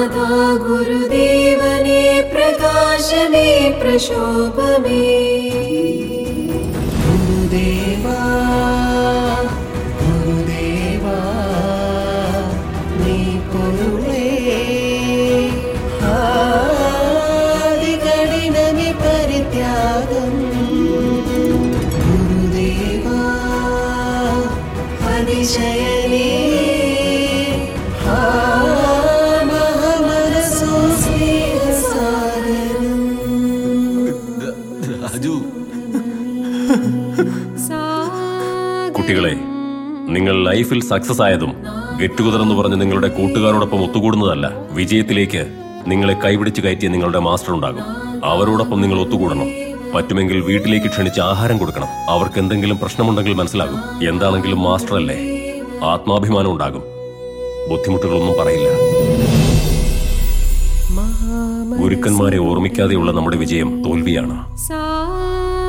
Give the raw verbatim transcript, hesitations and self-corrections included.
നാഥാ ഗുരുദേവനേ പ്രകാശമേ പ്രശോഭമേ. ഗുരുദേവാ ഗുരുദേവാ നീ പൊരുളേ ആദി കഠിനമി പരിത്യാഗം. ഗുരുദേവാ അതിശയനേ കുട്ടികളെ, നിങ്ങൾ ലൈഫിൽ സക്സസ് ആയതും ഗെറ്റ് ടുഗദർ എന്ന് പറഞ്ഞ് നിങ്ങളുടെ കൂട്ടുകാരോടൊപ്പം ഒത്തുകൂടുന്നതല്ല. വിജയത്തിലേക്ക് നിങ്ങളെ കൈപിടിച്ച് കയറ്റിയ നിങ്ങളുടെ മാസ്റ്റർ ഉണ്ടാകും. അവരോടൊപ്പം നിങ്ങൾ ഒത്തുകൂടണം. പറ്റുമെങ്കിൽ വീട്ടിലേക്ക് ക്ഷണിച്ച് ആഹാരം കൊടുക്കണം. അവർക്ക് എന്തെങ്കിലും പ്രശ്നമുണ്ടെങ്കിൽ മനസ്സിലാകും. എന്താണെങ്കിലും മാസ്റ്റർ അല്ലേ, ആത്മാഭിമാനം ഉണ്ടാകും. ബുദ്ധിമുട്ടുകളൊന്നും പറയില്ല. ഗുരുക്കന്മാരെ ഓർമ്മിക്കാതെയുള്ള നമ്മുടെ വിജയം തോൽവിയാണ്.